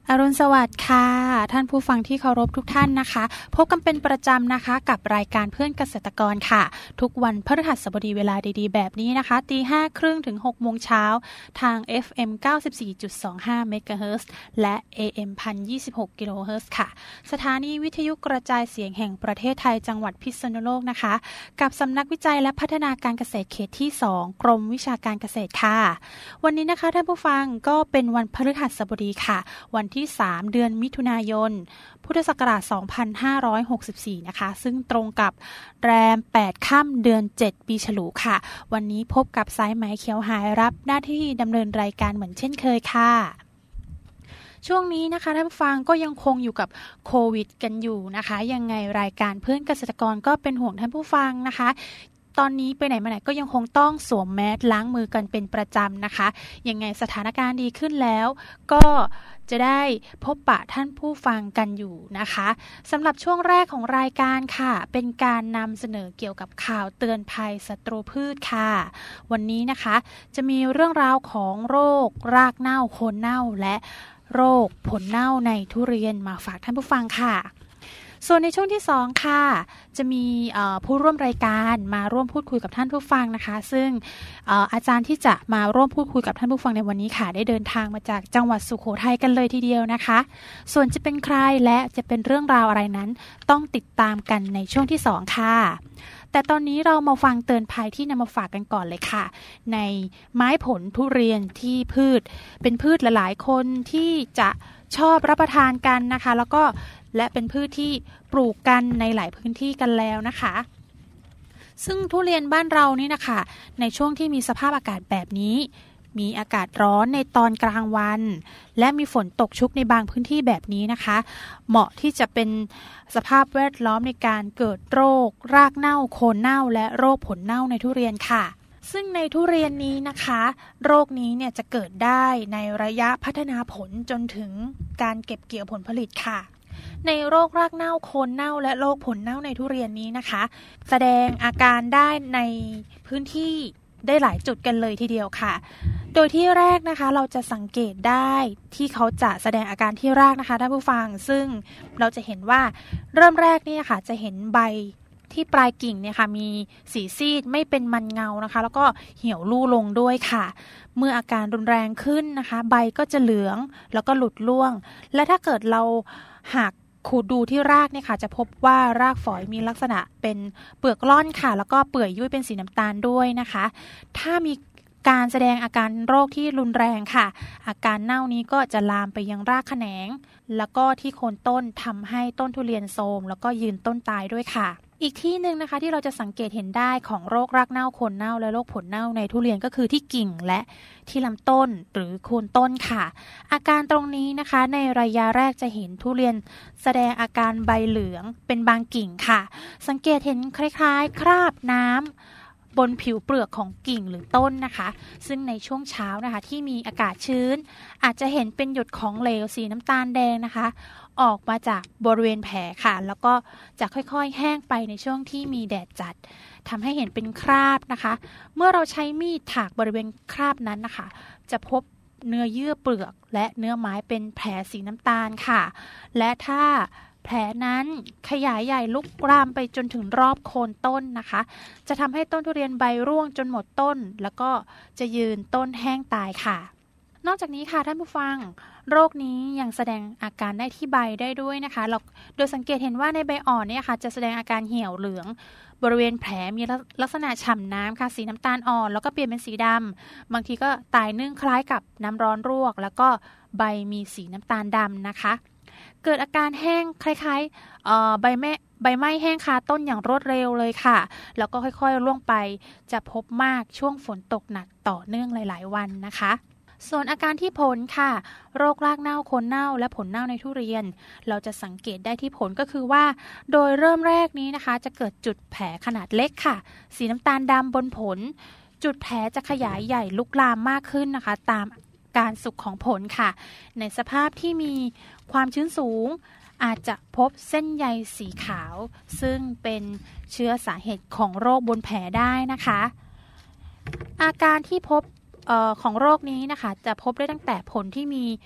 อรุณสวัสดิ์ค่ะท่านผู้ฟังที่เคารพทุกท่านนะคะพบกันเป็นประจำนะคะกับรายการเพื่อนเกษตรกรค่ะทุกวันพฤหัสบดีเวลาดีๆแบบนี้นะคะ 5:30 ถึง 6 โมงเช้าทาง FM 94.25 เมกะเฮิรตซ์และ AM 1026 กิโลเฮิรตซ์ค่ะสถานีวิทยุกระจายเสียงแห่งประเทศไทยจังหวัดพิษณุโลกนะคะกับสำนักวิจัยและพัฒนาการเกษตรเขตที่ 2 กรมวิชาการเกษตรค่ะวันนี้นะคะท่านผู้ฟังก็เป็นวันพฤหัสบดีค่ะวันที่ 3 เดือนมิถุนายนพุทธศักราช 2564 นะคะซึ่งตรงกับแรม 8 ค่ำเดือน 7 ปีฉลูค่ะวันนี้พบกับสายไหมเขียวหายรับหน้าที่ดำเนินรายการเหมือนเช่นเคยค่ะช่วงนี้นะคะท่านผู้ฟังก็ยังคงอยู่กับโควิดกันอยู่นะคะยังไงรายการเพื่อนเกษตรกรก็เป็นห่วงท่านผู้ฟังนะคะตอนนี้ไปไหนมาไหนก็ยังคงต้องสวมแมสล้างมือกันเป็นประจำนะคะยังไงสถานการณ์ดีขึ้นแล้วก็จะได้พบปะท่านผู้ฟังกันอยู่นะคะสำหรับช่วงแรกของรายการค่ะเป็นการนำเสนอเกี่ยวกับข่าวเตือนภัยศัตรูพืชค่ะวันนี้นะคะจะมีเรื่องราวของโรครากเน่าโคนเน่าและโรคผลเน่าในทุเรียนมาฝากท่านผู้ฟังค่ะส่วนในช่วงที่2ค่ะจะมีผู้ร่วมรายการมาร่วมพูดคุยกับท่านผู้ฟังนะคะซึ่งอาจารย์ที่จะมาร่วมพูดคุยกับท่านผู้ฟังในวันนี้ค่ะได้เดินทางมาจากจังหวัดสุโขทัยกันเลยทีเดียวนะคะส่วนจะเป็นใครและจะเป็นเรื่องราวอะไรนั้นต้องติดตามกันในช่วงที่2ค่ะแต่ตอนนี้เรามาฟังเตือนภัยที่นำมาฝากกันก่อนเลยค่ะในไม้ผลทุเรียนที่เป็นพืชหลายๆคนที่จะชอบรับประทานกันนะคะแล้วก็และเป็นพืชที่ปลูกกันในหลายพื้นที่กันแล้วนะคะซึ่งทุเรียนบ้านเรานี่นะคะในช่วงที่มีสภาพอากาศแบบนี้มีอากาศร้อนในตอนกลางวันและมีฝนตกชุกในบางพื้นที่แบบนี้นะคะเหมาะที่จะเป็นสภาพแวดล้อมในการเกิดโรครากเน่าโคนเน่าและโรคผลเน่าในทุเรียนค่ะซึ่งในทุเรียนนี้นะคะโรคนี้เนี่ยจะเกิดได้ในระยะพัฒนาผลจนถึงการเก็บเกี่ยวผลผลิตค่ะในโรครากเน่าโคนเน่าและโรคผลเน่าในทุเรียนนี้นะคะแสดงอาการได้ในพื้นที่ได้หลายจุดกันเลยทีเดียวค่ะโดยที่แรกนะคะเราจะสังเกตได้ที่เขาจะแสดงอาการที่รากนะคะท่านผู้ฟังซึ่งเราจะเห็นว่าเริ่มแรกนี่ค่ะจะเห็นใบที่ปลายกิ่งเนี่ยค่ะมีสีซีดไม่เป็นมันเงานะคะแล้วก็เหี่ยวลู่ลงด้วยค่ะเมื่ออาการรุนแรงขึ้นนะคะใบก็จะเหลืองแล้วก็หลุดร่วงและถ้าเกิดเราหากขูดดูที่รากเนี่ยค่ะจะพบว่ารากฝอยมีลักษณะเป็นเปลือกร่อนค่ะแล้วก็เปื่อยยุ่ยเป็นสีน้ำตาลด้วยนะคะถ้ามีการแสดงอาการโรคที่รุนแรงค่ะอาการเน่านี้ก็จะลามไปยังรากแขนงแล้วก็ที่โคนต้นทำให้ต้นทุเรียนโทรมแล้วก็ยืนต้นตายด้วยค่ะอีกที่หนึ่งนะคะที่เราจะสังเกตเห็นได้ของโรครากเน่าโคนเน่าและโรคผลเน่าในทุเรียนก็คือที่กิ่งและที่ลำต้นหรือโคนต้นค่ะอาการตรงนี้นะคะในระยะแรกจะเห็นทุเรียนแสดงอาการใบเหลืองเป็นบางกิ่งค่ะสังเกตเห็นคล้ายๆคราบน้ำบนผิวเปลือกของกิ่งหรือต้นนะคะซึ่งในช่วงเช้านะคะที่มีอากาศชื้นอาจจะเห็นเป็นหยดของเหลวสีน้ำตาลแดงนะคะออกมาจากบริเวณแผลค่ะแล้วก็จะค่อยๆแห้งไปในช่วงที่มีแดดจัดทำให้เห็นเป็นคราบนะคะเมื่อเราใช้มีดถากบริเวณคราบนั้นนะคะจะพบเนื้อเยื่อเปลือกและเนื้อไม้เป็นแผลสีน้ำตาลค่ะและถ้าแผลนั้นขยายใหญ่ลุกลามไปจนถึงรอบโคนต้นนะคะจะทำให้ต้นทุเรียนใบร่วงจนหมดต้นแล้วก็จะยืนต้นแห้งตายค่ะนอกจากนี้ค่ะท่านผู้ฟังโรคนี้ยังแสดงอาการได้ที่ใบได้ด้วยนะคะโดยสังเกตเห็นว่าในใบอ่อนเนี่ยค่ะจะแสดงอาการเหี่ยวเหลืองบริเวณแผลมีลักษณะฉ่ำน้ำค่ะสีน้ำตาลอ่อนแล้วก็เปลี่ยนเป็นสีดำบางทีก็ตายนึ่งคล้ายกับน้ำร้อนลวกแล้วก็ใบมีสีน้ำตาลดำนะคะเกิดอาการแห้งคล้ายๆใบไม้แห้งคาต้นอย่างรวดเร็วเลยค่ะแล้วก็ค่อยๆร่วงไปจะพบมากช่วงฝนตกหนักต่อเนื่องหลายๆวันนะคะส่วนอาการที่ผลค่ะโรครากเน่าโคนเน่าและผลเน่าในทุเรียนเราจะสังเกตได้ที่ผลก็คือว่าโดยเริ่มแรกนี้นะคะจะเกิดจุดแผลขนาดเล็กค่ะสีน้ำตาลดำบนผลจุดแผลจะขยายใหญ่ลุกลามมากขึ้นนะคะตามการสุกของผลค่ะในสภาพที่มีความชื้นสูงอาจจะพบเส้นใยสีขาวซึ่งเป็นเชื้อสาเหตุของโรคบนแผลได้นะคะอาการที่พบของโรคนี้นะคะจะพบได้ตั้งแต่ผลที่มี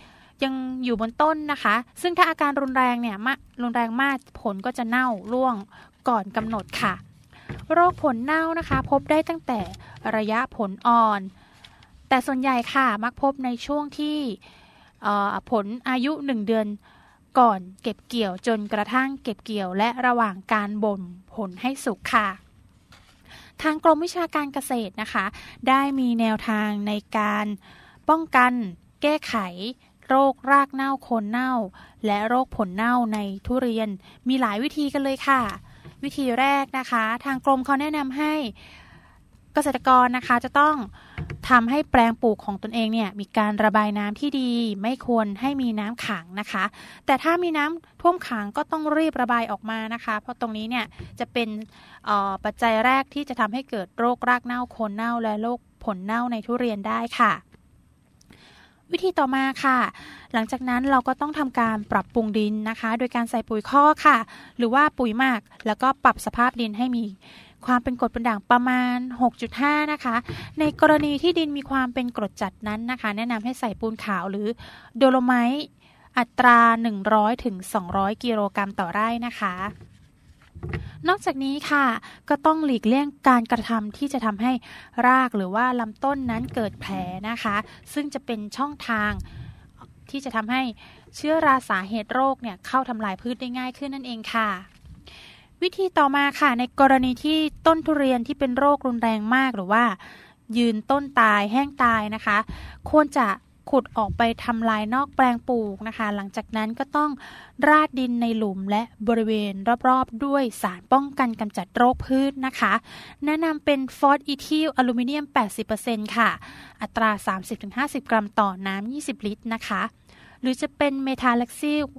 ยังอยู่บนต้นนะคะซึ่งถ้าอาการรุนแรงเนี่ยรุนแรงมากผลก็จะเน่าร่วงก่อนกำหนดค่ะโรคผลเน่านะคะพบได้ตั้งแต่ระยะผลอ่อนแต่ส่วนใหญ่ค่ะมักพบในช่วงที่ผลอายุ1 เดือนก่อนเก็บเกี่ยวจนกระทั่งเก็บเกี่ยวและระหว่างการบ่มผลให้สุกค่ะทางกรมวิชาการเกษตรนะคะได้มีแนวทางในการป้องกันแก้ไขโรครากเน่าโคนเน่าและโรคผลเน่าในทุเรียนมีหลายวิธีกันเลยค่ะวิธีแรกนะคะทางกรมเขาแนะนำให้เกษตรกรนะคะจะต้องทำให้แปลงปลูกของตนเองเนี่ยมีการระบายน้ำที่ดีไม่ควรให้มีน้ำขังนะคะแต่ถ้ามีน้ำท่วมขังก็ต้องรีบระบายออกมานะคะเพราะตรงนี้เนี่ยจะเป็นปัจจัยแรกที่จะทำให้เกิดโรครากเน่าโคนเน่าและโรคผลเน่าในทุเรียนได้ค่ะวิธีต่อมาค่ะหลังจากนั้นเราก็ต้องทำการปรับปรุงดินนะคะโดยการใส่ปุ๋ยคอกค่ะหรือว่าปุ๋ยหมักแล้วก็ปรับสภาพดินให้มีความเป็นกรดเป็นด่างประมาณ 6.5 นะคะในกรณีที่ดินมีความเป็นกรดจัดนั้นนะคะแนะนำให้ใส่ปูนขาวหรือโดโลไมต์อัตรา 100 ถึง 200 กิโลกรัมต่อไร่นะคะนอกจากนี้ค่ะก็ต้องหลีกเลี่ยงการกระทำที่จะทำให้รากหรือว่าลำต้นนั้นเกิดแผลนะคะซึ่งจะเป็นช่องทางที่จะทำให้เชื้อราสาเหตุโรคเนี่ยเข้าทำลายพืชได้ง่ายขึ้นนั่นเองค่ะวิธีต่อมาค่ะในกรณีที่ต้นทุเรียนที่เป็นโรครุนแรงมากหรือว่ายืนต้นตายแห้งตายนะคะควรจะขุดออกไปทำลายนอกแปลงปลูกนะคะหลังจากนั้นก็ต้องราดดินในหลุมและบริเวณรอบๆด้วยสารป้องกันกำจัดโรคพืชนะคะแนะนำเป็นฟอสอีทิลอลูมิเนียม 80% ค่ะอัตรา 30-50 กรัมต่อน้ำ20 ลิตรนะคะหรือจะเป็นเมทาเล็กซิล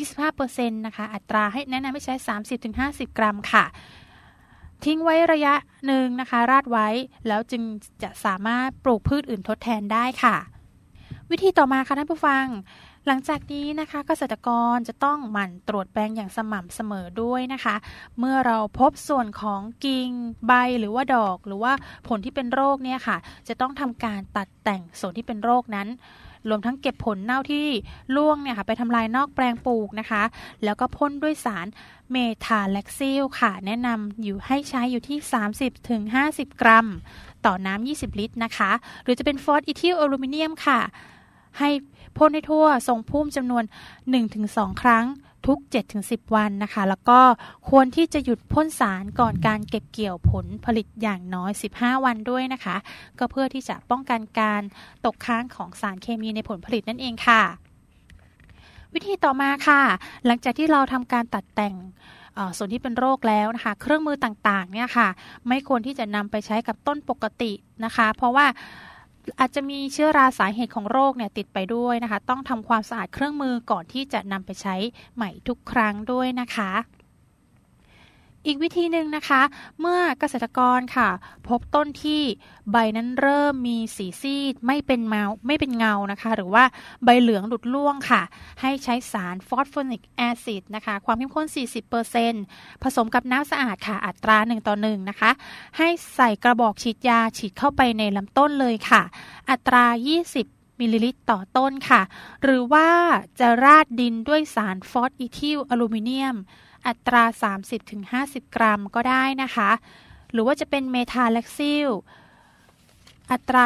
25% นะคะอัตราให้แนะนำให้ใช้ 30-50 กรัมค่ะทิ้งไว้ระยะหนึ่งนะคะราดไว้แล้วจึงจะสามารถปลูกพืชอื่นทดแทนได้ค่ะวิธีต่อมาค่ะท่านผู้ฟังหลังจากนี้นะคะเกษตรกรจะต้องหมั่นตรวจแปลงอย่างสม่ำเสมอด้วยนะคะเมื่อเราพบส่วนของกิ่งใบหรือว่าดอกหรือว่าผลที่เป็นโรคเนี่ยค่ะจะต้องทำการตัดแต่งส่วนที่เป็นโรคนั้นรวมทั้งเก็บผลเน่าที่ร่วงเนี่ยค่ะไปทำลายนอกแปลงปลูกนะคะแล้วก็พ่นด้วยสารเมทาแล็กซิลค่ะแนะนำอยู่ให้ใช้อยู่ที่ 30-50 กรัมต่อน้ำ20 ลิตรนะคะหรือจะเป็นฟอสอีทิลอลูมิเนียมค่ะให้พ่นให้ทั่วทรงพุ่มจำนวน 1-2 ครั้งทุก 7-10 วันนะคะแล้วก็ควรที่จะหยุดพ่นสารก่อนการเก็บเกี่ยวผลผลิตอย่างน้อย15 วันด้วยนะคะก็เพื่อที่จะป้องกันการตกค้างของสารเคมีในผลผลิตนั่นเองค่ะวิธีต่อมาค่ะหลังจากที่เราทำการตัดแต่งส่วนที่เป็นโรคแล้วนะคะเครื่องมือต่างๆเนี่ยค่ะไม่ควรที่จะนำไปใช้กับต้นปกตินะคะเพราะว่าอาจจะมีเชื้อราสาเหตุของโรคเนี่ยติดไปด้วยนะคะต้องทำความสะอาดเครื่องมือก่อนที่จะนำไปใช้ใหม่ทุกครั้งด้วยนะคะอีกวิธีหนึ่งนะคะเมื่อเกษตรกรค่ะพบต้นที่ใบนั้นเริ่มมีสีซีดไม่เป็นเงานะคะหรือว่าใบเหลืองหลุดร่วงค่ะให้ใช้สารฟอสโฟนิกแอซิดนะคะความเข้มข้น 40% ผสมกับน้ำสะอาดค่ะอัตรา 1:1นะคะให้ใส่กระบอกฉีดยาฉีดเข้าไปในลำต้นเลยค่ะอัตรา 20 มิลลิลิตรต่อต้นค่ะหรือว่าจะราดดินด้วยสารฟอสอีทิลอลูมิเนียมอัตรา 30-50 กรัมก็ได้นะคะหรือว่าจะเป็นเมทาแล็กซิลอัตรา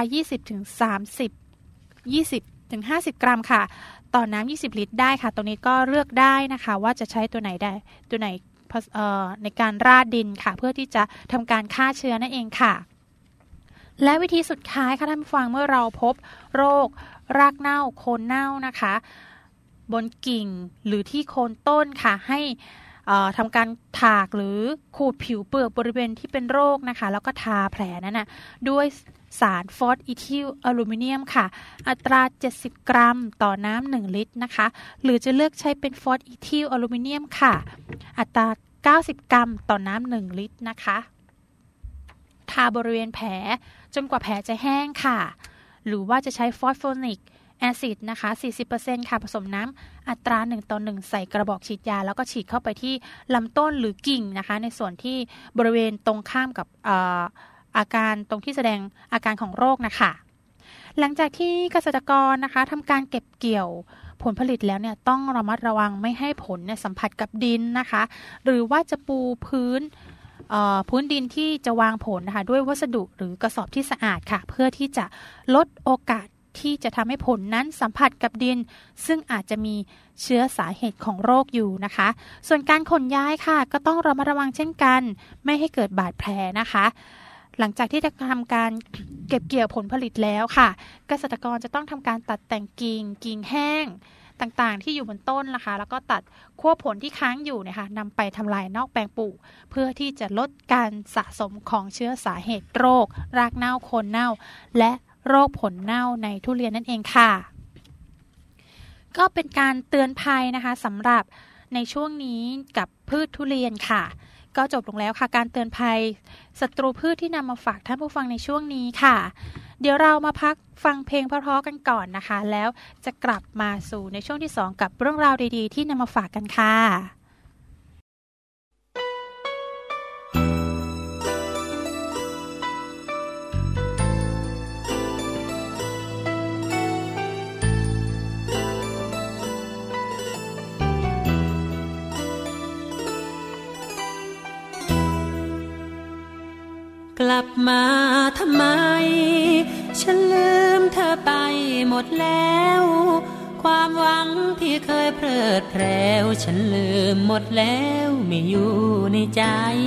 20-50 กรัมค่ะต่อน้ำ20 ลิตรได้ค่ะตรงนี้ก็เลือกได้นะคะว่าจะใช้ตัวไหนได้ตัวไหนในการราดดินค่ะเพื่อที่จะทำการฆ่าเชื้อนั่นเองค่ะและวิธีสุดท้ายค่ะท่านผู้ฟังเมื่อเราพบโรครากเน่าโคนเน่านะคะบนกิ่งหรือที่โคนต้นค่ะให้ทำการถากหรือขูดผิวเปลือกบริเวณที่เป็นโรคนะคะแล้วก็ทาแผลนั้นนะด้วยสารฟอสอีทิลอลูมิเนียมค่ะอัตรา 70 กรัมต่อน้ำ1 ลิตรนะคะหรือจะเลือกใช้เป็นฟอสอีทิลอลูมิเนียมค่ะอัตรา 90 กรัมต่อน้ำ1 ลิตรนะคะทาบริเวณแผลจนกว่าแผลจะแห้งค่ะหรือว่าจะใช้ฟอสโฟนิกแอซิดนะคะ 40% ค่ะผสมน้ำอัตรา 1:1 ใส่กระบอกฉีดยาแล้วก็ฉีดเข้าไปที่ลำต้นหรือกิ่งนะคะในส่วนที่บริเวณตรงข้ามกับอาการตรงที่แสดงอาการของโรคนะคะหลังจากที่เกษตรกรนะคะทำการเก็บเกี่ยวผลผลิตแล้วเนี่ยต้องระมัดระวังไม่ให้ผลเนี่ยสัมผัสกับดินนะคะหรือว่าจะปูพื้นดินที่จะวางผลนะคะด้วยวัสดุหรือกระสอบที่สะอาดค่ะเพื่อที่จะลดโอกาสที่จะทำให้ผลนั้นสัมผัสกับดินซึ่งอาจจะมีเชื้อสาเหตุของโรคอยู่นะคะส่วนการขนย้ายค่ะก็ต้องระมัดระวังเช่นกันไม่ให้เกิดบาดแผลนะคะหลังจากที่จะทำการเก็บเกี่ยวผลผลิตแล้วค่ะเกษตรกรจะต้องทำการตัดแต่งกิ่งแห้งต่างๆที่อยู่บนต้นนะคะแล้วก็ตัดขั้วผลที่ค้างอยู่นะคะนำไปทำลายนอกแปลงปลูกเพื่อที่จะลดการสะสมของเชื้อสาเหตุโรครากเน่าโคนเน่าและโรคผลเน่าในทุเรียนนั่นเองค่ะก็เป็นการเตือนภัยนะคะสำหรับในช่วงนี้กับพืชทุเรียนค่ะก็จบลงแล้วค่ะการเตือนภัยศัตรูพืชที่นำมาฝากท่านผู้ฟังในช่วงนี้ค่ะเดี๋ยวเรามาพักฟังเพลงเพราะๆกันก่อนนะคะแล้วจะกลับมาสู่ในช่วงที่2กับเรื่องราวดีๆที่นำมาฝากกันค่ะกลับมาทำไมฉันลืมเธอไปหมดแล้วความหวังที่เคยเพลิดเพลินฉันลืมหมดแล้วไม่อยู่ในใจ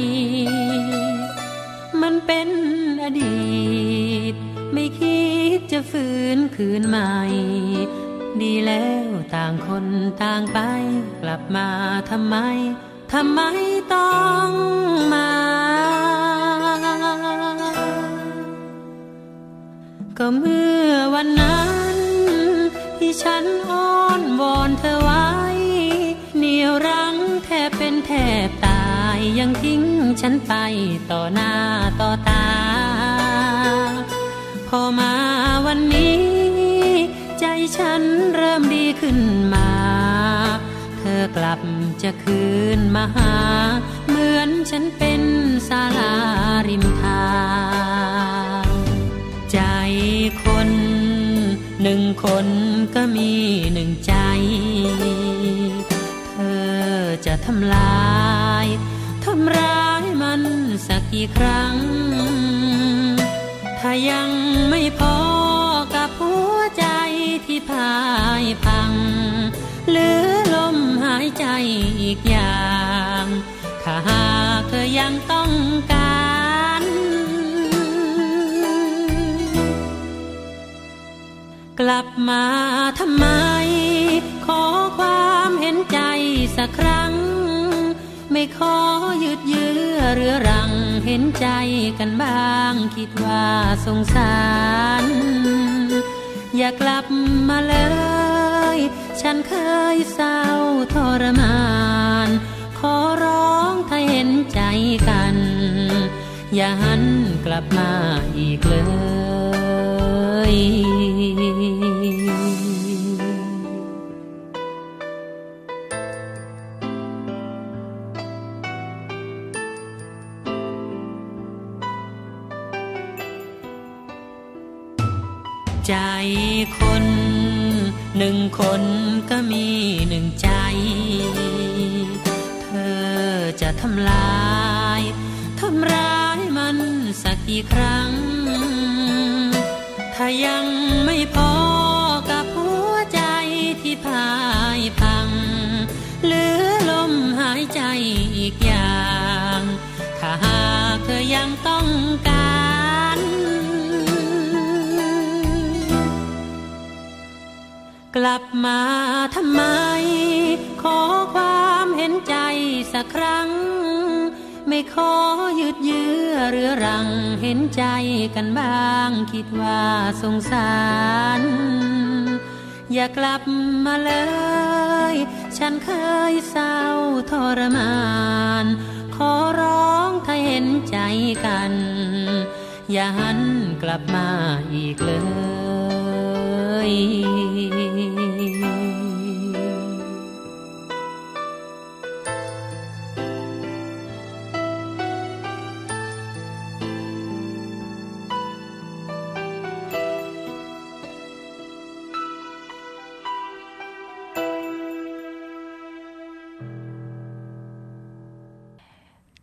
มันเป็นอดีตไม่คิดจะฟื้นคืนใหม่ดีแล้วต่างคนต่างไปกลับมาทำไมต้องมาก็เมื่อวันนั้นที่ฉันอ้อนวอนเธอไว้เหนี่ยวรั้งแทบเป็นแทบตายยังทิ้งฉันไปต่อหน้าต่อตาพอมาวันนี้ใจฉันเริ่มดีขึ้นมาเธอกลับจะคืนมาหาเหมือนฉันเป็นศาลาริมทางใจคนหนึ่งคนก็มีหนึ่งใจเธอจะทำร้ายมันสักกี่ครั้งถ้ายังไม่พอกับหัวใจที่พ่ายพังเหลือลมหายใจอีกอย่างถ้าหากเธอยังต้องการกลับมาทำไมขอความเห็นใจสักครั้งไม่ขอยืดเยื้อเรื้อรังเห็นใจกันบ้างคิดว่าสงสารอย่ากลับมาเลยฉันเคยเศร้าทรมานขอร้องถ้าเห็นใจกันอย่าหันกลับมาอีกเลยใจคนหนึ่งคนก็มีหนึ่งใจเธอจะทำร้ายมันสักกี่ครั้งถ้ายังไม่พอกับหัวใจที่พ่ายพังเหลือลมหายใจอีกอย่างถ้าหากเธอยังต้องการกลับมาทำไมขอความเห็นใจสักครั้งไม่ขอยืดเยื้อเรื้อรังเห็นใจกันบ้างคิดว่าสงสารอย่ากลับมาเลยฉันเคยเศร้าทรมานขอร้องถ้าเห็นใจกันอย่าหันกลับมาอีกเลย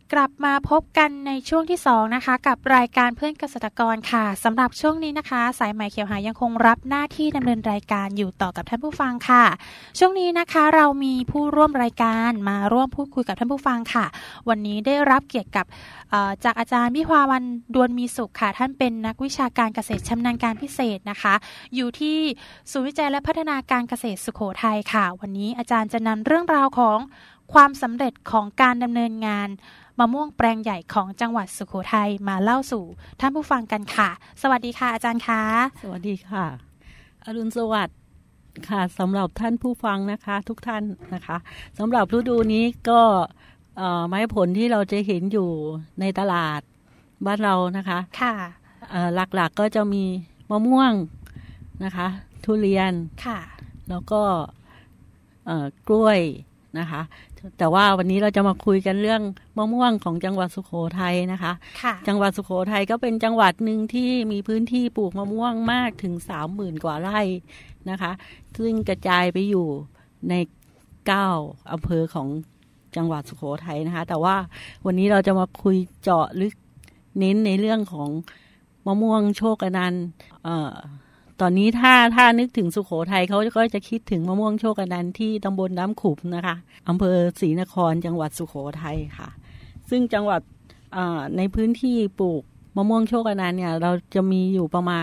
กลับมาพบกันในช่วงที่2นะคะกับรายการเพื่อนเกษตรกรค่ะสำหรับช่วงนี้นะคะสายไหมเขียวหายังคงรับหน้าที่ดำเนินรายการอยู่ต่อกับท่านผู้ฟังค่ะช่วงนี้นะคะเรามีผู้ร่วมรายการมาร่วมพูดคุยกับท่านผู้ฟังค่ะวันนี้ได้รับเกียรติกับจากอาจารย์วิภาวันดวนมีสุขค่ะท่านเป็นนักวิชาการเกษตรชำนาญการพิเศษนะคะอยู่ที่ศูนย์วิจัยและพัฒนาการเกษตรสุโขทัยค่ะวันนี้อาจารย์จะนำเรื่องราวของความสำเร็จของการดำเนินงานมะม่วงแปลงใหญ่ของจังหวัดสุโขทัยมาเล่าสู่ท่านผู้ฟังกันค่ะสวัสดีค่ะอาจารย์คะสวัสดีค่ะอรุณสวัสดิ์ค่ะสำหรับท่านผู้ฟังนะคะทุกท่านนะคะสำหรับฤดูนี้ก็ไม้ผลที่เราจะเห็นอยู่ในตลาดบ้านเรานะคะค่ะหลักๆก็จะมีมะม่วงนะคะทุเรียนค่ะแล้วก็กล้วยนะคะแต่ว่าวันนี้เราจะมาคุยกันเรื่องมะม่วงของจังหวัดสุโขทัยนะคะจังหวัดสุโขทัยก็เป็นจังหวัดหนึ่งที่มีพื้นที่ปลูกมะม่วงมากถึง 30,000 กว่าไร่นะคะซึ่งกระจายไปอยู่ใน9อำเภอของจังหวัดสุโขทัยนะคะแต่ว่าวันนี้เราจะมาคุยเจาะลึกเน้นในเรื่องของมะม่วงโชคอนันต์ตอนนี้ถ้านึกถึงสุโขทัยเขาก็จะคิดถึงมะม่วงโชคอนันต์ที่ตำบลน้ำขุมนะคะอำเภอศรีนครจังหวัดสุโขทัยค่ะซึ่งจังหวัดในพื้นที่ปลูกมะม่วงโชคอนันต์เนี่ยเราจะมีอยู่ประมาณ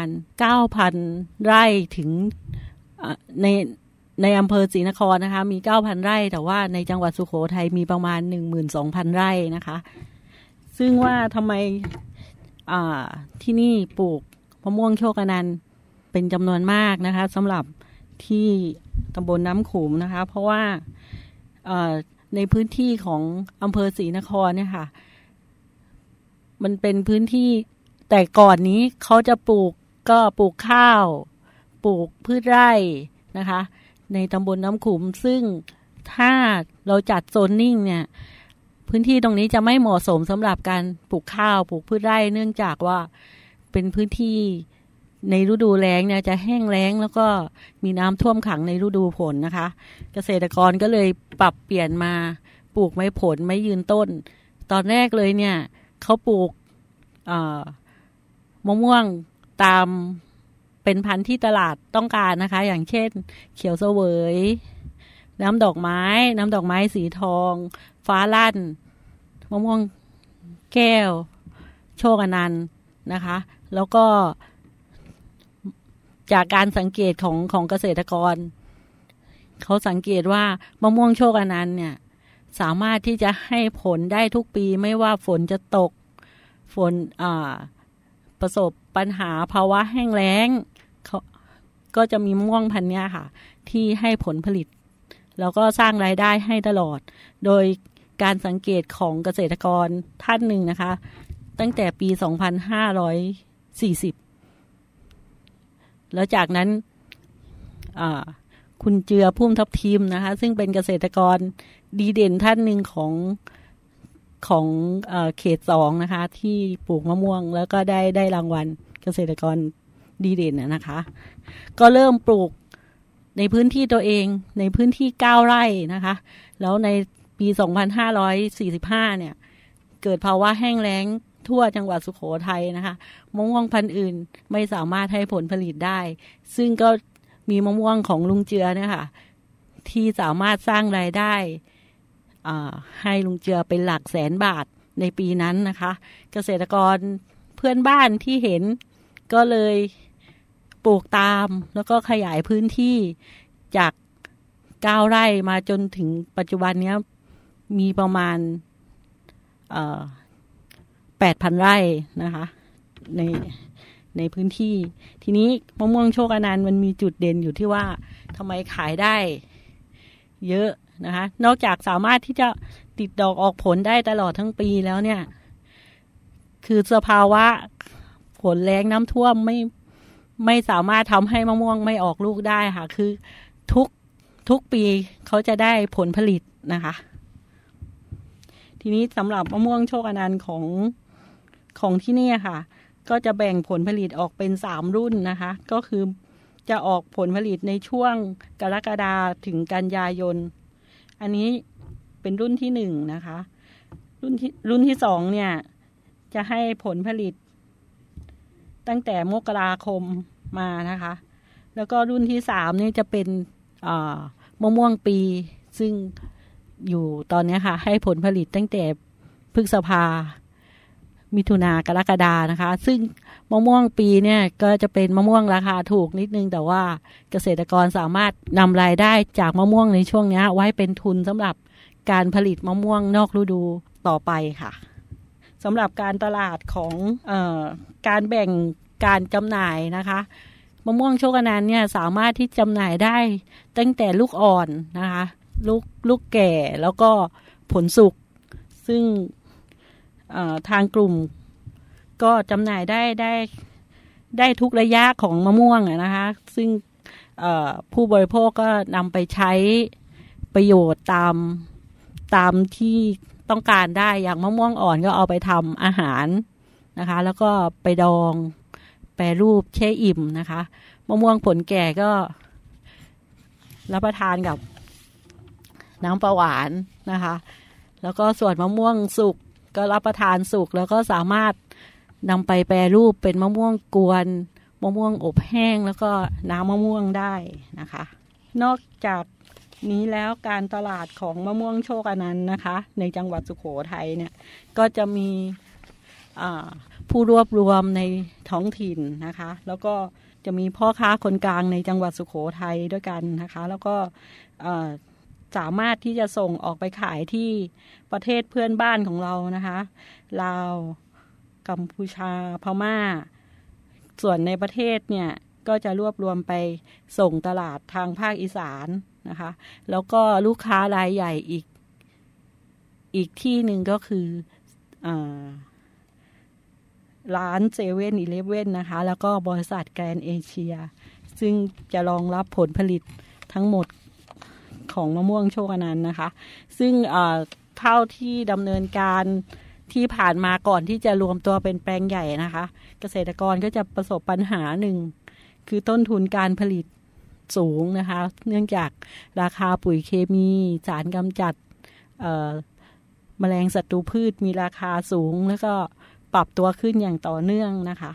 9,000 ไร่ถึงในอำเภอศรีนครนะคะมี 9,000 ไร่แต่ว่าในจังหวัดสุโขทัยมีประมาณ 12,000 ไร่นะคะซึ่งว่าทำไมที่นี่ปลูกมะม่วงโชคอนันต์เป็นจำนวนมากนะคะสำหรับที่ตำบลน้ำขุมนะคะเพราะว่าในพื้นที่ของอำเภอศรีนครเนี่ยค่ะมันเป็นพื้นที่แต่ก่อนนี้เขาจะปลูกข้าวปลูกพืชไร่นะคะในตำบลน้ำขุมซึ่งถ้าเราจัดโซนนิ่งเนี่ยพื้นที่ตรงนี้จะไม่เหมาะสมสำหรับการปลูกข้าวปลูกพืชไร่เนื่องจากว่าเป็นพื้นที่ในฤดูแล้งเนี่ยจะแห้งแล้งแล้วก็มีน้ำท่วมขังในฤดูฝนนะคะเกษตรกรก็เลยปรับเปลี่ยนมาปลูกไม้ผลไม้ยืนต้นตอนแรกเลยเนี่ยเขาปลูกมะม่วงตามเป็นพันธุ์ที่ตลาดต้องการนะคะอย่างเช่นเขียวเสวยน้ำดอกไม้สีทองฟ้าลั่นมะม่วงแก้วโชคอนันต์นะคะแล้วก็จากการสังเกตของเกษตรกรเขาสังเกตว่ามะม่วงโชคอนันต์เนี่ยสามารถที่จะให้ผลได้ทุกปีไม่ว่าฝนจะตกฝนประสบปัญหาภาวะแห้งแล้งก็จะมีมะม่วงพันธุ์นี้ค่ะที่ให้ผลผลิตแล้วก็สร้างรายได้ให้ตลอดโดยการสังเกตของเกษตรกรท่านหนึ่งนะคะตั้งแต่ปี 2540แล้วจากนั้นคุณเจือพุ่มทับทิมนะคะซึ่งเป็นเกษตรกรดีเด่นท่านหนึ่งของเขต2นะคะที่ปลูกมะม่วงแล้วก็ได้รางวัลเกษตรกรดีเด่นนะคะก็เริ่มปลูกในพื้นที่ตัวเองในพื้นที่9ไร่นะคะแล้วในปี 2545เนี่ยเกิดภาวะแห้งแล้งทั่วจังหวัดสุโขทัยนะคะมะม่วงพันธุ์อื่นไม่สามารถให้ผลผลิตได้ซึ่งก็มีมะม่วงของลุงเจือเนี่ยค่ะที่สามารถสร้างรายได้ให้ลุงเจือเป็นหลักแสนบาทในปีนั้นนะคะเกษตรกรเพื่อนบ้านที่เห็นก็เลยปลูกตามแล้วก็ขยายพื้นที่จาก9ไร่มาจนถึงปัจจุบันนี้มีประมาณ8,000 ไร่นะคะในพื้นที่ทีนี้มะม่วงโชคอนันต์มันมีจุดเด่นอยู่ที่ว่าทำไมขายได้เยอะนะคะนอกจากสามารถที่จะติดดอกออกผลได้ตลอดทั้งปีแล้วเนี่ยคือสภาวะฝนแล้งน้ำท่วมไม่สามารถทำให้มะม่วงไม่ออกลูกได้ค่ะคือทุกปีเขาจะได้ผลผลิตนะคะทีนี้สำหรับมะม่วงโชคอนันต์ของที่นี่ค่ะก็จะแบ่งผลผลิตออกเป็น3รุ่นนะคะก็คือจะออกผลผลิตในช่วงกรกฎาคมถึงกันยายนอันนี้เป็นรุ่นที่1นะคะรุ่นที่2เนี่ยจะให้ผลผลิตตั้งแต่มกราคมมานะคะแล้วก็รุ่นที่3นี่จะเป็นมะม่วงปีซึ่งอยู่ตอนนี้ค่ะให้ผลผลิตตั้งแต่พฤษภามิถุนากรกฎานะคะซึ่งมะม่วงปีเนี่ยก็จะเป็นมะม่วงราคาถูกนิดนึงแต่ว่าเกษตรกรสามารถนำรายได้จากมะม่วงในช่วงนี้ไว้เป็นทุนสำหรับการผลิตมะม่วงนอกฤดูต่อไปค่ะสำหรับการตลาดของการแบ่งการจำหน่ายนะคะมะม่วงโชคอนันต์เนี่ยสามารถที่จำหน่ายได้ตั้งแต่ลูกอ่อนนะคะลูกแก่แล้วก็ผลสุกซึ่งทางกลุ่มก็จำหน่ายได้ทุกระยะของมะม่วงนะคะซึ่งผู้บริโภคก็นำไปใช้ประโยชน์ตามที่ต้องการได้อย่างมะม่วงอ่อนก็เอาไปทำอาหารนะคะแล้วก็ไปดองแปรรูปแช่อิ่มนะคะมะม่วงผลแก่ก็รับประทานกับน้ำปลาหวานนะคะแล้วก็ส่วนมะม่วงสุกก็รับประทานสุกแล้วก็สามารถนำไปแปรรูปเป็นมะม่วงกวนมะม่วงอบแห้งแล้วก็น้ำมะม่วงได้นะคะนอกจากนี้แล้วการตลาดของมะม่วงโชคอนันต์นะคะในจังหวัดสุโขทัยเนี่ยก็จะมีผู้รวบรวมในท้องถิ่นนะคะแล้วก็จะมีพ่อค้าคนกลางในจังหวัดสุโขทัยด้วยกันนะคะแล้วก็สามารถที่จะส่งออกไปขายที่ประเทศเพื่อนบ้านของเรานะคะลาวกัมพูชาพม่าส่วนในประเทศเนี่ยก็จะรวบรวมไปส่งตลาดทางภาคอีสานนะคะแล้วก็ลูกค้ารายใหญ่อีกที่หนึ่งก็คือร้าน7-11นะคะแล้วก็บริษัทแกรนด์เอเชียซึ่งจะรองรับผลผลิตทั้งหมดของมะม่วงโชคอนันต์นะคะซึ่งเท่าที่ดำเนินการที่ผ่านมาก่อนที่จะรวมตัวเป็นแปลงใหญ่นะคะเกษตรกรก็จะประสบปัญหาหนึ่งคือต้นทุนการผลิตสูงนะคะเนื่องจากราคาปุ๋ยเคมีสารกำจัดแมลงศัตรูพืชมีราคาสูงแล้วก็ปรับตัวขึ้นอย่างต่อเนื่องนะคะ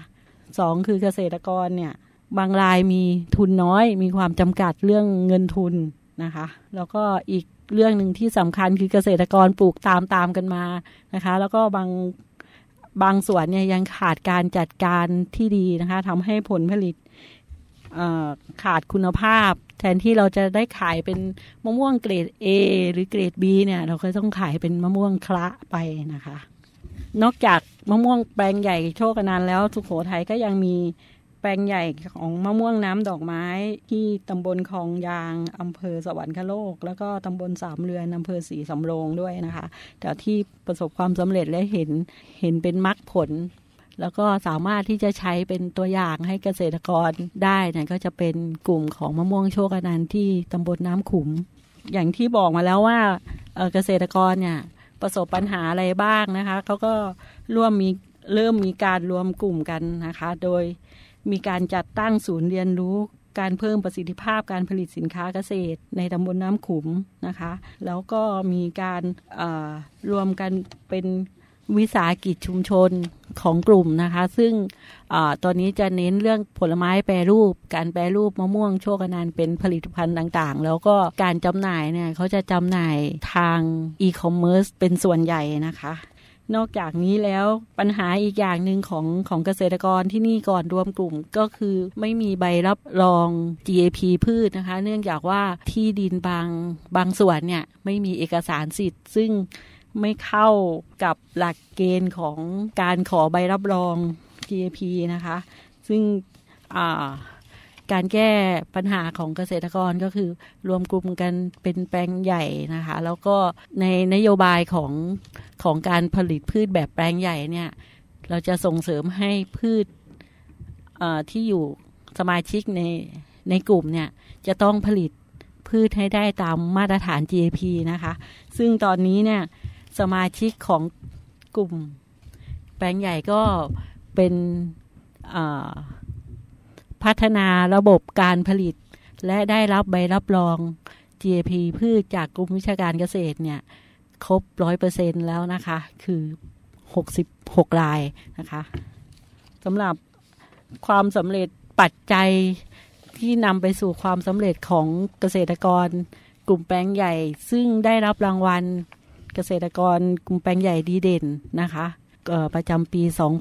2คือเกษตรกรเนี่ยบางรายมีทุนน้อยมีความจำกัดเรื่องเงินทุนนะคะแล้วก็อีกเรื่องหนึ่งที่สำคัญคือเกษตรกรปลูกตามกันมานะคะแล้วก็บางส่วนเนี่ยยังขาดการจัดการที่ดีนะคะทำให้ผลผลิตขาดคุณภาพแทนที่เราจะได้ขายเป็นมะม่วงเกรด A หรือเกรด B เนี่ยเราก็ต้องขายเป็นมะม่วงคละไปนะคะนอกจากมะม่วงแปลงใหญ่โชคอนันต์แล้วสุโขทัยก็ยังมีแปลงใหญ่ของมะม่วงน้ำดอกไม้ที่ตำบลคลองยางอำเภอสวรรคโลกแล้วก็ตำบลสามเรือนอำเภอศรีสำโรงด้วยนะคะแต่ที่ประสบความสำเร็จและเห็นเป็นมรรคผลแล้วก็สามารถที่จะใช้เป็นตัวอย่างให้เกษตรกรได้เนี่ยก็จะเป็นกลุ่มของมะม่วงโชคอนันต์ที่ตำบลน้ำขุมอย่างที่บอกมาแล้วว่าเกษตรกรเนี่ยประสบปัญหาอะไรบ้างนะคะเขาก็เริ่มมีการรวมกลุ่มกันนะคะโดยมีการจัดตั้งศูนย์เรียนรู้การเพิ่มประสิทธิภาพการผลิตสินค้าเกษตรในตำบลน้ำขุมนะคะแล้วก็มีการรวมกันเป็นวิสาหกิจชุมชนของกลุ่มนะคะซึ่งตอนนี้จะเน้นเรื่องผลไม้แปรรูปการแปรรูปมะม่วงโชคอนันต์เป็นผลิตภัณฑ์ต่างๆแล้วก็การจำหน่ายเนี่ยเขาจะจำหน่ายทางอีคอมเมิร์ซเป็นส่วนใหญ่นะคะนอกจากนี้แล้วปัญหาอีกอย่างหนึ่งของเกษตรกรที่นี่ก่อนรวมกลุ่มก็คือไม่มีใบรับรอง GAP พืชนะคะเนื่องจากว่าที่ดินบางส่วนเนี่ยไม่มีเอกสารสิทธิ์ซึ่งไม่เข้ากับหลักเกณฑ์ของการขอใบรับรอง GAP นะคะซึ่งการแก้ปัญหาของเกษตรกรก็คือรวมกลุ่มกันเป็นแปลงใหญ่นะคะแล้วก็ในนโยบายของการผลิตพืชแบบแปลงใหญ่เนี่ยเราจะส่งเสริมให้พืชที่อยู่สมาชิกในกลุ่มเนี่ยจะต้องผลิตพืชให้ได้ตามมาตรฐาน GAP นะคะซึ่งตอนนี้เนี่ยสมาชิกของกลุ่มแปลงใหญ่ก็เป็นพัฒนาระบบการผลิตและได้รับใบรับรอง GAP พืชจากกรมวิชาการเกษตรเนี่ยครบ 100% แล้วนะคะคือ66รายนะคะสำหรับความสำเร็จปัจจัยที่นำไปสู่ความสำเร็จของเกษตรกรกลุ่มแปลงใหญ่ซึ่งได้รับรางวัลเกษตรกรกลุ่มแปลงใหญ่ดีเด่นนะคะประจำปี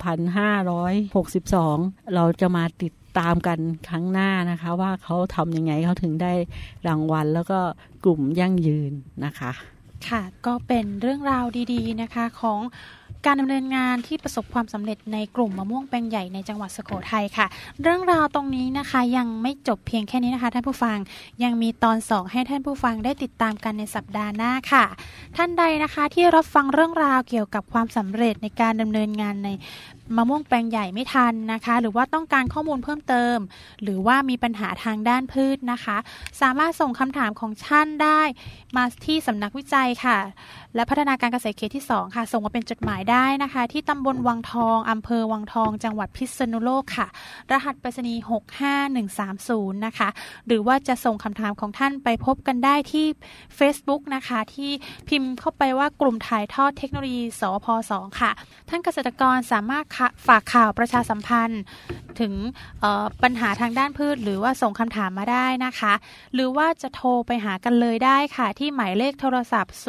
2562เราจะมาติดตามกันครั้งหน้านะคะว่าเขาทำยังไงเขาถึงได้รางวัลแล้วก็กลุ่มยั่งยืนนะคะค่ะก็เป็นเรื่องราวดีๆนะคะของการดำเนินงานที่ประสบความสำเร็จในกลุ่มมะม่วงแปลงใหญ่ในจังหวัดสุโขทัยค่ะเรื่องราวตรงนี้นะคะยังไม่จบเพียงแค่นี้นะคะท่านผู้ฟังยังมีตอน2ให้ท่านผู้ฟังได้ติดตามกันในสัปดาห์หน้าค่ะท่านใดนะคะที่รับฟังเรื่องราวเกี่ยวกับความสำเร็จในการดำเนินงานในมะม่วงแปลงใหญ่ไม่ทันนะคะหรือว่าต้องการข้อมูลเพิ่มเติมหรือว่ามีปัญหาทางด้านพืชนะคะสามารถส่งคำถามของท่านได้มาที่สำนักวิจัยค่ะและพัฒนาการเกษตรเขตที่2ค่ะส่งมาเป็นจดหมายได้นะคะที่ตำบลวังทองอำเภอวังทองจังหวัดพิษณุโลกค่ะรหัสไปรษณีย์65130นะคะหรือว่าจะส่งคำถามของท่านไปพบกันได้ที่ Facebook นะคะที่พิมพ์เข้าไปว่ากลุ่มถ่ายทอดเทคโนโลยีสพ2ค่ะท่านเกษตรกรสามารถฝากข่าวประชาสัมพันธ์ถึงปัญหาทางด้านพืชหรือว่าส่งคำถามมาได้นะคะหรือว่าจะโทรไปหากันเลยได้ค่ะที่หมายเลขโทรศัพท์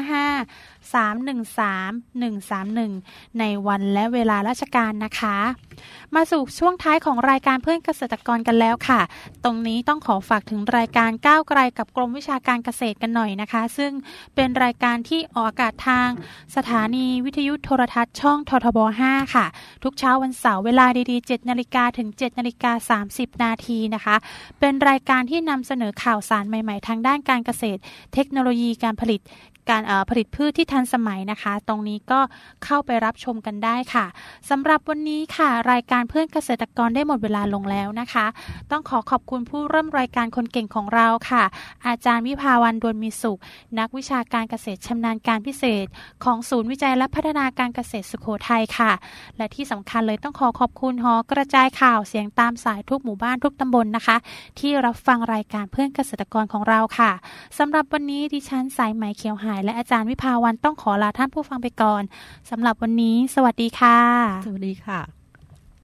055-313-131ในวันและเวลาราชการนะคะมาสู่ช่วงท้ายของรายการเพื่อนเกษตรกรกันแล้วค่ะตรงนี้ต้องขอฝากถึงรายการก้าวไกลกับกรมวิชาการเกษตรกันหน่อยนะคะซึ่งเป็นรายการที่ออกอากาศทางสถานีวิทยุโทรทัศน์ช่องททบ5ค่ะทุกเช้าวันเสาร์เวลาดีๆ 7:00 นถึง 7:30 นนะคะเป็นรายการที่นำเสนอข่าวสารใหม่ๆทางด้านการเกษตรเทคโนโลยีการผลิตพืชที่ทันสมัยนะคะตรงนี้ก็เข้าไปรับชมกันได้ค่ะสำหรับวันนี้ค่ะรายการเพื่อนเกษตรกรได้หมดเวลาลงแล้วนะคะต้องขอขอบคุณผู้เริ่มรายการคนเก่งของเราค่ะอาจารย์วิภาวันดวลมีสุขนักวิชาการเกษตรชำนาญการพิเศษของศูนย์วิจัยและพัฒนาการเกษตรสุโขทัยค่ะและที่สำคัญเลยต้องขอขอบคุณหอกระจายข่าวเสียงตามสายทุกหมู่บ้านทุกตำบลนะคะที่รับฟังรายการเพื่อนเกษตรกรของเราค่ะสำหรับวันนี้ดิฉันสายไหมเขียวหายและอาจารย์วิภาวันต้องขอลาท่านผู้ฟังไปก่อนสำหรับวันนี้สวัสดีค่ะสวัสดีค่ะ